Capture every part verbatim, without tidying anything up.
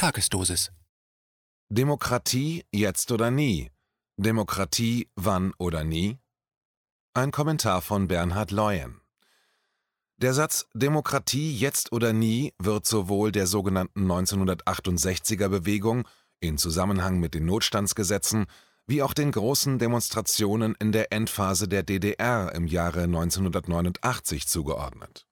Tagesdosis. Demokratie jetzt oder nie? Demokratie wann oder nie? Ein Kommentar von Bernhard Leuen. Der Satz »Demokratie jetzt oder nie« wird sowohl der sogenannten neunzehnhundertachtundsechziger Bewegung in Zusammenhang mit den Notstandsgesetzen wie auch den großen Demonstrationen in der Endphase der D D R im Jahre neunzehnhundertneunundachtzig zugeordnet.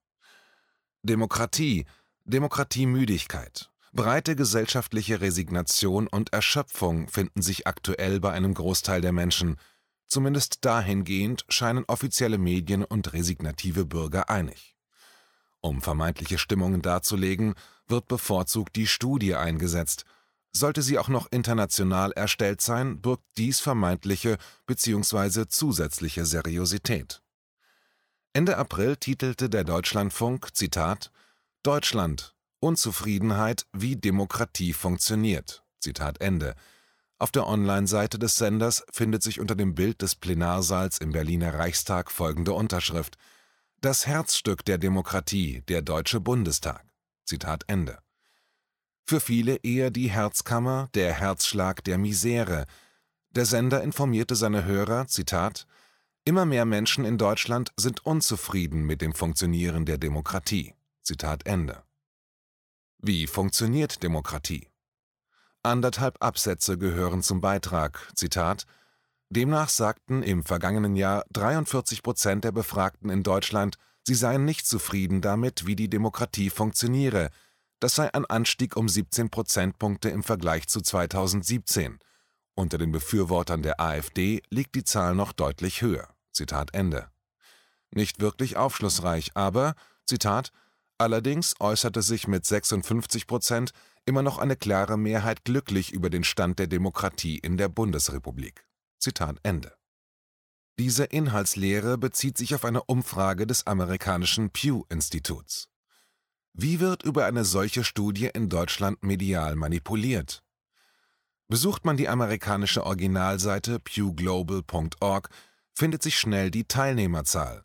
Demokratie, Demokratiemüdigkeit, breite gesellschaftliche Resignation und Erschöpfung finden sich aktuell bei einem Großteil der Menschen. Zumindest dahingehend scheinen offizielle Medien und resignative Bürger einig. Um vermeintliche Stimmungen darzulegen, wird bevorzugt die Studie eingesetzt. Sollte sie auch noch international erstellt sein, birgt dies vermeintliche bzw. zusätzliche Seriosität. Ende April titelte der Deutschlandfunk, Zitat, »Deutschland. Unzufriedenheit, wie Demokratie funktioniert«, Zitat Ende. Auf der Online-Seite des Senders findet sich unter dem Bild des Plenarsaals im Berliner Reichstag folgende Unterschrift: »Das Herzstück der Demokratie, der Deutsche Bundestag«, Zitat Ende. Für viele eher die Herzkammer, der Herzschlag der Misere. Der Sender informierte seine Hörer, Zitat, »Immer mehr Menschen in Deutschland sind unzufrieden mit dem Funktionieren der Demokratie«, Zitat Ende. Wie funktioniert Demokratie? Anderthalb Absätze gehören zum Beitrag, Zitat, »Demnach sagten im vergangenen Jahr dreiundvierzig Prozent der Befragten in Deutschland, sie seien nicht zufrieden damit, wie die Demokratie funktioniere. Das sei ein Anstieg um siebzehn Prozentpunkte im Vergleich zu zweitausendsiebzehn. Unter den Befürwortern der AfD liegt die Zahl noch deutlich höher.« Zitat Ende. Nicht wirklich aufschlussreich, aber, Zitat, »allerdings äußerte sich mit sechsundfünfzig Prozent immer noch eine klare Mehrheit glücklich über den Stand der Demokratie in der Bundesrepublik.« Zitat Ende. Diese Inhaltslehre bezieht sich auf eine Umfrage des amerikanischen Pew-Instituts. Wie wird über eine solche Studie in Deutschland medial manipuliert? Besucht man die amerikanische Originalseite pew global punkt org, findet sich schnell die Teilnehmerzahl.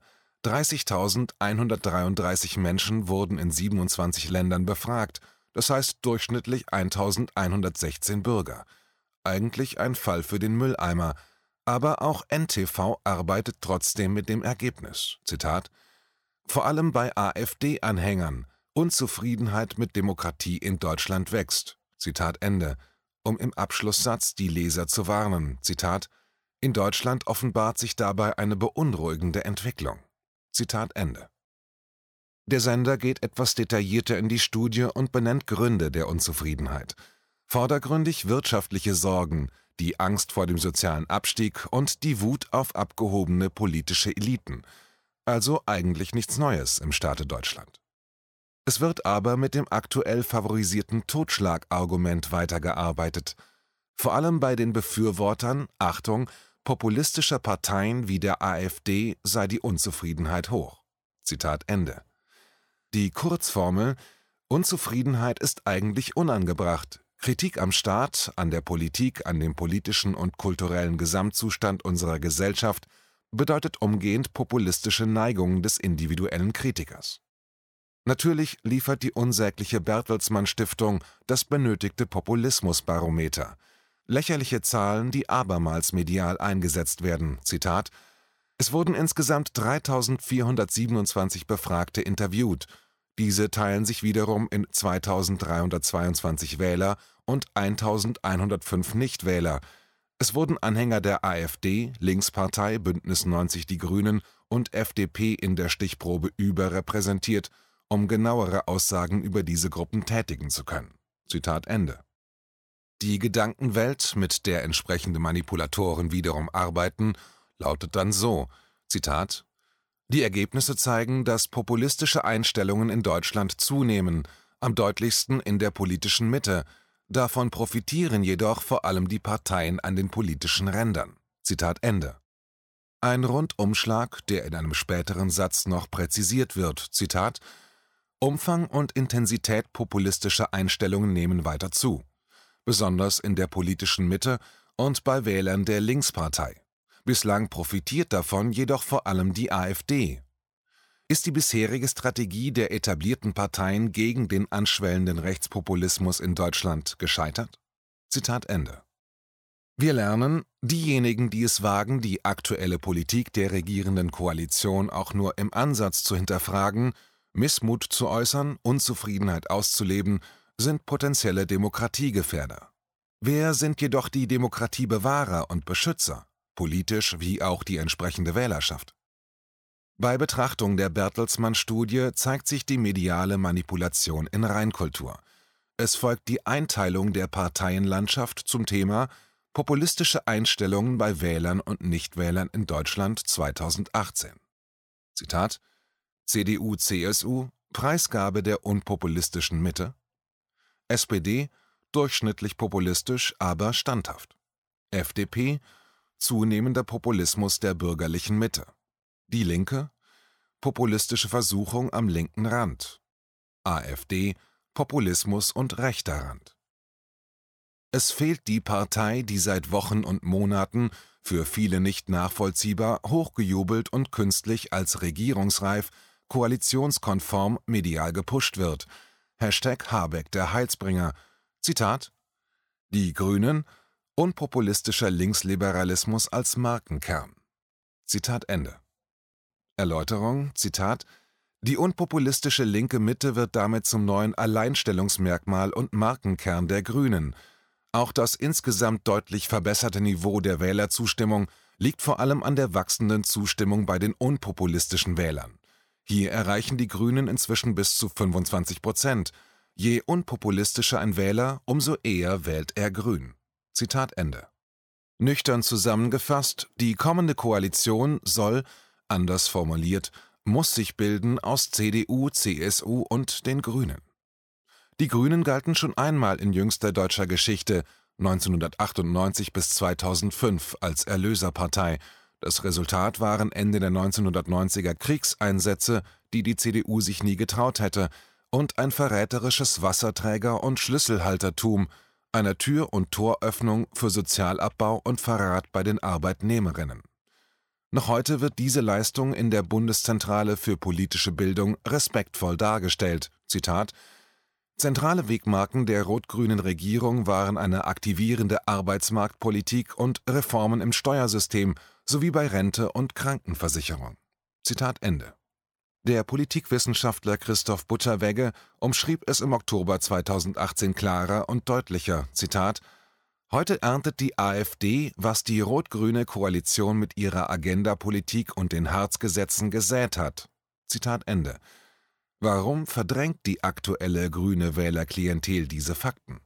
dreißigtausendeinhundertdreiunddreißig Menschen wurden in siebenundzwanzig Ländern befragt, das heißt durchschnittlich eintausendeinhundertsechzehn Bürger. Eigentlich ein Fall für den Mülleimer, aber auch N T V arbeitet trotzdem mit dem Ergebnis. Zitat, »Vor allem bei AfD-Anhängern, Unzufriedenheit mit Demokratie in Deutschland wächst«, Zitat Ende, um im Abschlusssatz die Leser zu warnen, Zitat, »In Deutschland offenbart sich dabei eine beunruhigende Entwicklung«, Zitat Ende. Der Sender geht etwas detaillierter in die Studie und benennt Gründe der Unzufriedenheit. Vordergründig wirtschaftliche Sorgen, die Angst vor dem sozialen Abstieg und die Wut auf abgehobene politische Eliten. Also eigentlich nichts Neues im Staate Deutschland. Es wird aber mit dem aktuell favorisierten Totschlagargument weitergearbeitet. Vor allem bei den Befürwortern, Achtung, populistischer Parteien wie der AfD sei die Unzufriedenheit hoch. Zitat Ende. Die Kurzformel »Unzufriedenheit ist eigentlich unangebracht. Kritik am Staat, an der Politik, an dem politischen und kulturellen Gesamtzustand unserer Gesellschaft« bedeutet umgehend populistische Neigungen des individuellen Kritikers. Natürlich liefert die unsägliche Bertelsmann Stiftung das benötigte Populismusbarometer. Lächerliche Zahlen, die abermals medial eingesetzt werden. Zitat, »Es wurden insgesamt dreitausendvierhundertsiebenundzwanzig Befragte interviewt. Diese teilen sich wiederum in zweitausenddreihundertzweiundzwanzig Wähler und eintausendeinhundertfünf Nichtwähler. Es wurden Anhänger der AfD, Linkspartei, Bündnis neunzig Die Grünen und F D P in der Stichprobe überrepräsentiert, um genauere Aussagen über diese Gruppen tätigen zu können.« Zitat Ende. Die Gedankenwelt, mit der entsprechende Manipulatoren wiederum arbeiten, lautet dann so, Zitat, »Die Ergebnisse zeigen, dass populistische Einstellungen in Deutschland zunehmen, am deutlichsten in der politischen Mitte. Davon profitieren jedoch vor allem die Parteien an den politischen Rändern.« Zitat Ende. Ein Rundumschlag, der in einem späteren Satz noch präzisiert wird, Zitat, »Umfang und Intensität populistischer Einstellungen nehmen weiter zu, besonders in der politischen Mitte und bei Wählern der Linkspartei. Bislang profitiert davon jedoch vor allem die AfD. Ist die bisherige Strategie der etablierten Parteien gegen den anschwellenden Rechtspopulismus in Deutschland gescheitert? Zitat Ende. Wir lernen, diejenigen, die es wagen, die aktuelle Politik der regierenden Koalition auch nur im Ansatz zu hinterfragen, Missmut zu äußern, Unzufriedenheit auszuleben, sind potenzielle Demokratiegefährder. Wer sind jedoch die Demokratiebewahrer und Beschützer, politisch wie auch die entsprechende Wählerschaft? Bei Betrachtung der Bertelsmann-Studie zeigt sich die mediale Manipulation in Reinkultur. Es folgt die Einteilung der Parteienlandschaft zum Thema Populistische Einstellungen bei Wählern und Nichtwählern in Deutschland zweitausendachtzehn. Zitat: C D U C S U, Preisgabe der unpopulistischen Mitte. S P D, durchschnittlich populistisch, aber standhaft. F D P, zunehmender Populismus der bürgerlichen Mitte. Die Linke, populistische Versuchung am linken Rand. AfD, Populismus und rechter Rand. Es fehlt die Partei, die seit Wochen und Monaten, für viele nicht nachvollziehbar, hochgejubelt und künstlich als regierungsreif, koalitionskonform medial gepusht wird. Hashtag Habeck der Heilsbringer. Zitat: Die Grünen, unpopulistischer Linksliberalismus als Markenkern. Zitat Ende. Erläuterung, Zitat: Die unpopulistische linke Mitte wird damit zum neuen Alleinstellungsmerkmal und Markenkern der Grünen. Auch das insgesamt deutlich verbesserte Niveau der Wählerzustimmung liegt vor allem an der wachsenden Zustimmung bei den unpopulistischen Wählern. Hier erreichen die Grünen inzwischen bis zu fünfundzwanzig Prozent. Je unpopulistischer ein Wähler, umso eher wählt er Grün. Zitat Ende. Nüchtern zusammengefasst, die kommende Koalition soll, anders formuliert, muss sich bilden aus C D U, C S U und den Grünen. Die Grünen galten schon einmal in jüngster deutscher Geschichte, neunzehnhundertachtundneunzig bis zweitausendfünf, als Erlöserpartei. Das Resultat waren Ende der neunzehnhundertneunziger Kriegseinsätze, die die C D U sich nie getraut hätte, und ein verräterisches Wasserträger- und Schlüsselhaltertum, einer Tür- und Toröffnung für Sozialabbau und Verrat bei den Arbeitnehmerinnen. Noch heute wird diese Leistung in der Bundeszentrale für politische Bildung respektvoll dargestellt. Zitat: Zentrale Wegmarken der rot-grünen Regierung waren eine aktivierende Arbeitsmarktpolitik und Reformen im Steuersystem sowie bei Rente und Krankenversicherung. Zitat Ende. Der Politikwissenschaftler Christoph Butterwegge umschrieb es im Oktober zweitausendachtzehn klarer und deutlicher. Zitat: Heute erntet die AfD, was die rot-grüne Koalition mit ihrer Agenda-Politik und den Harzgesetzen gesät hat. Zitat Ende. Warum verdrängt die aktuelle grüne Wählerklientel diese Fakten?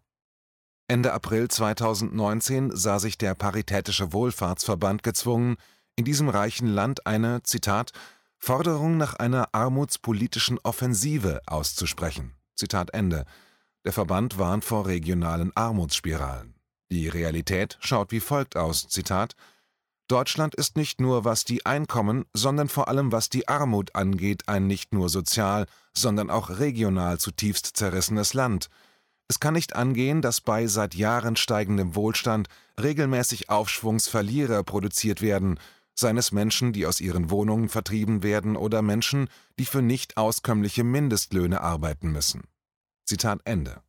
Ende April zweitausendneunzehn sah sich der Paritätische Wohlfahrtsverband gezwungen, in diesem reichen Land eine, Zitat, Forderung nach einer armutspolitischen Offensive auszusprechen. Zitat Ende. Der Verband warnt vor regionalen Armutsspiralen. Die Realität schaut wie folgt aus, Zitat: Deutschland ist nicht nur, was die Einkommen, sondern vor allem, was die Armut angeht, ein nicht nur sozial, sondern auch regional zutiefst zerrissenes Land. Es kann nicht angehen, dass bei seit Jahren steigendem Wohlstand regelmäßig Aufschwungsverlierer produziert werden, seien es Menschen, die aus ihren Wohnungen vertrieben werden oder Menschen, die für nicht auskömmliche Mindestlöhne arbeiten müssen. Zitat Ende.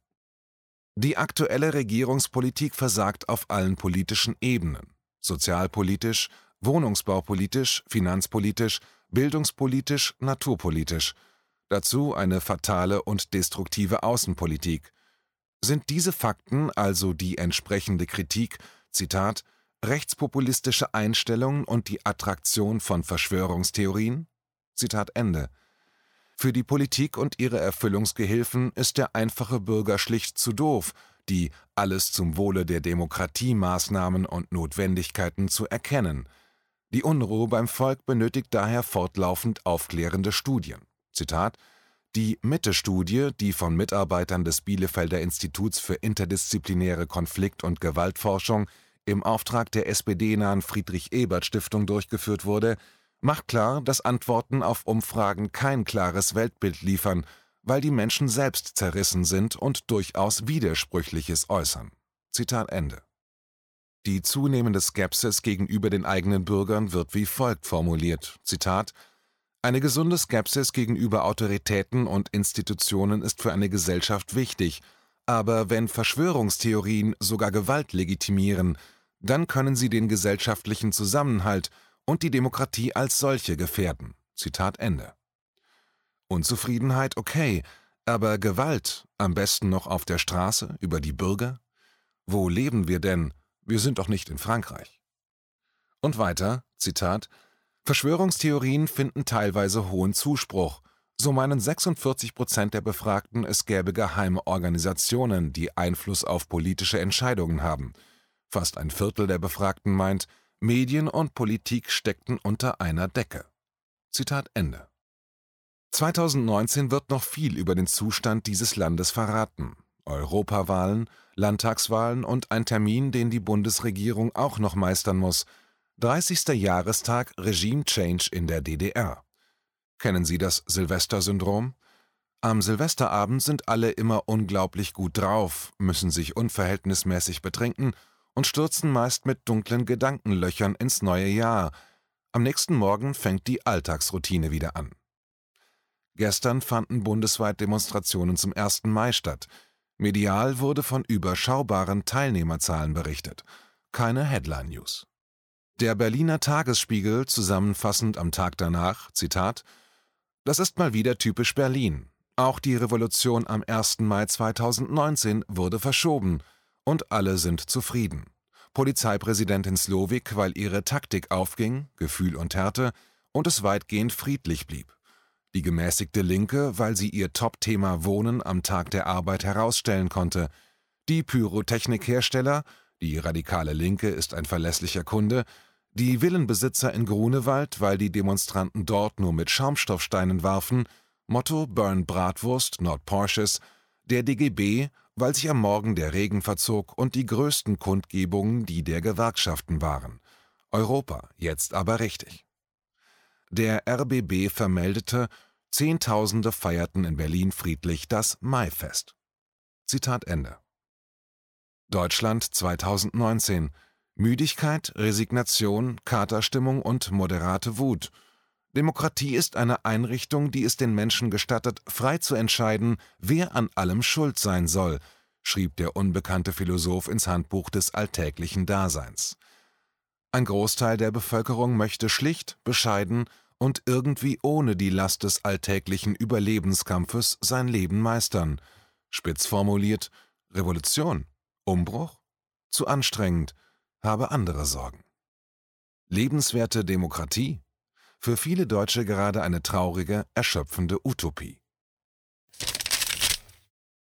Die aktuelle Regierungspolitik versagt auf allen politischen Ebenen. Sozialpolitisch, wohnungsbaupolitisch, finanzpolitisch, bildungspolitisch, naturpolitisch. Dazu eine fatale und destruktive Außenpolitik. Sind diese Fakten also die entsprechende Kritik, Zitat, rechtspopulistische Einstellungen und die Attraktion von Verschwörungstheorien? Zitat Ende. Für die Politik und ihre Erfüllungsgehilfen ist der einfache Bürger schlicht zu doof, die alles zum Wohle der Demokratie Maßnahmen und Notwendigkeiten zu erkennen. Die Unruhe beim Volk benötigt daher fortlaufend aufklärende Studien. Zitat: Die Mitte-Studie, die von Mitarbeitern des Bielefelder Instituts für interdisziplinäre Konflikt- und Gewaltforschung im Auftrag der S P D-nahen Friedrich-Ebert-Stiftung durchgeführt wurde, macht klar, dass Antworten auf Umfragen kein klares Weltbild liefern, weil die Menschen selbst zerrissen sind und durchaus Widersprüchliches äußern. Zitat Ende. Die zunehmende Skepsis gegenüber den eigenen Bürgern wird wie folgt formuliert, Zitat: Eine gesunde Skepsis gegenüber Autoritäten und Institutionen ist für eine Gesellschaft wichtig, aber wenn Verschwörungstheorien sogar Gewalt legitimieren, dann können sie den gesellschaftlichen Zusammenhalt und die Demokratie als solche gefährden. Zitat Ende. Unzufriedenheit okay, aber Gewalt, am besten noch auf der Straße, über die Bürger? Wo leben wir denn? Wir sind doch nicht in Frankreich. Und weiter, Zitat, Verschwörungstheorien finden teilweise hohen Zuspruch. So meinen sechsundvierzig Prozent der Befragten, es gäbe geheime Organisationen, die Einfluss auf politische Entscheidungen haben. Fast ein Viertel der Befragten meint, Medien und Politik steckten unter einer Decke. Zitat Ende. zweitausendneunzehn wird noch viel über den Zustand dieses Landes verraten. Europawahlen, Landtagswahlen und ein Termin, den die Bundesregierung auch noch meistern muss. dreißigster Jahrestag Regime Change in der D D R. Kennen Sie das Silvester-Syndrom? Am Silvesterabend sind alle immer unglaublich gut drauf, müssen sich unverhältnismäßig betrinken und stürzen meist mit dunklen Gedankenlöchern ins neue Jahr. Am nächsten Morgen fängt die Alltagsroutine wieder an. Gestern fanden bundesweit Demonstrationen zum ersten Mai statt. Medial wurde von überschaubaren Teilnehmerzahlen berichtet. Keine Headline-News. Der Berliner Tagesspiegel zusammenfassend am Tag danach, Zitat, das ist mal wieder typisch Berlin. Auch die Revolution am ersten Mai zweitausendneunzehn wurde verschoben und alle sind zufrieden. Polizeipräsidentin Slowik, weil ihre Taktik aufging, Gefühl und Härte, und es weitgehend friedlich blieb. Die gemäßigte Linke, weil sie ihr Top-Thema Wohnen am Tag der Arbeit herausstellen konnte. Die Pyrotechnikhersteller, die radikale Linke ist ein verlässlicher Kunde, die Villenbesitzer in Grunewald, weil die Demonstranten dort nur mit Schaumstoffsteinen warfen, Motto Burn Bratwurst, not Porsches, der D G B, weil sich am Morgen der Regen verzog und die größten Kundgebungen die der Gewerkschaften waren. Europa, jetzt aber richtig. Der R B B vermeldete, Zehntausende feierten in Berlin friedlich das Maifest. Zitat Ende. Deutschland zweitausendneunzehn. Müdigkeit, Resignation, Katerstimmung und moderate Wut. Demokratie ist eine Einrichtung, die es den Menschen gestattet, frei zu entscheiden, wer an allem schuld sein soll, schrieb der unbekannte Philosoph ins Handbuch des alltäglichen Daseins. Ein Großteil der Bevölkerung möchte schlicht, bescheiden und irgendwie ohne die Last des alltäglichen Überlebenskampfes sein Leben meistern. Spitz formuliert, Revolution, Umbruch? Zu anstrengend, habe andere Sorgen. Lebenswerte Demokratie? Für viele Deutsche gerade eine traurige, erschöpfende Utopie.